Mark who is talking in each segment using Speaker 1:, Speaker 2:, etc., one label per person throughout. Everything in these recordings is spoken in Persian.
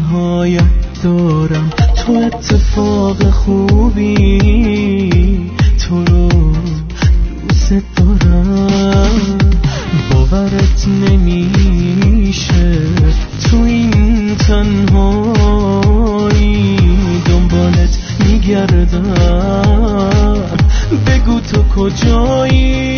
Speaker 1: نهایت دارم، تو اتفاق خوبی، تو رو دوست دارم. باورت نمیشه تو این تنهایی دنبالت میگردم، بگو تو کجایی.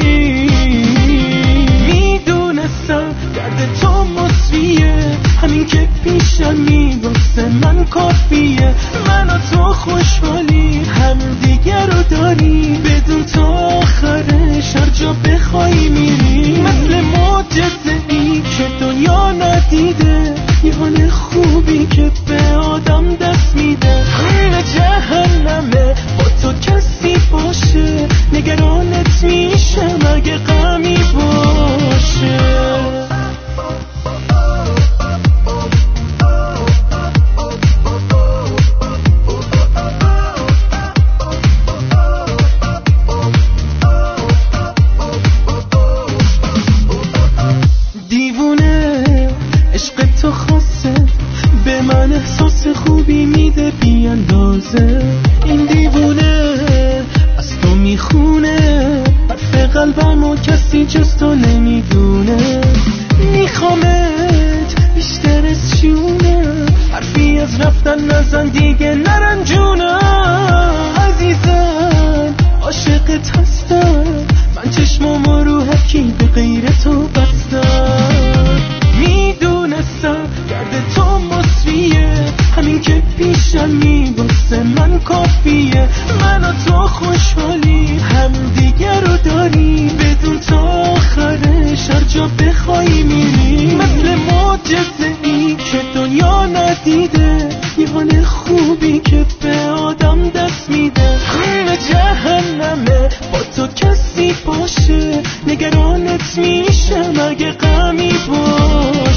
Speaker 1: میدونستم درد تو مسویه، همین که پیشمی واسه من کافیه. من و تو خوشحالی هم دیگر رو داری، بدون تو آخرش هر جا بخوای میری. مثل معجزه ای که دنیا ندیده، یه حال خوبی که به آدم دست میده. همه جهنمه با تو کسی باشه، نگرانت میشم اگه غمی باشه. تو خاصه به من احساس خوبی میده بی اندازه. این دیوونه از تو میخونه، حرف قلبمو کسی جز تو نمیدونه. میخوامت بیشتر از جونم، حرفی از رفتن نزن دیگه نرنجونم. عزیزم عاشقت هستم، من چشمامو رو هرکی به غیر تو بستم. میدونستم درد تو مسویه، همین که پیشمی واسه من کافیه. من و تو خوشحالی هم دیگر رو داری، بدون تو آخرش هر جا بخوای میری. مثل معجزه ای که دنیا ندیده، یه حال خوبی که به آدم دست میده. همه جهنمه با تو کسی باشه، نگرانت میشم اگه غمی باشه.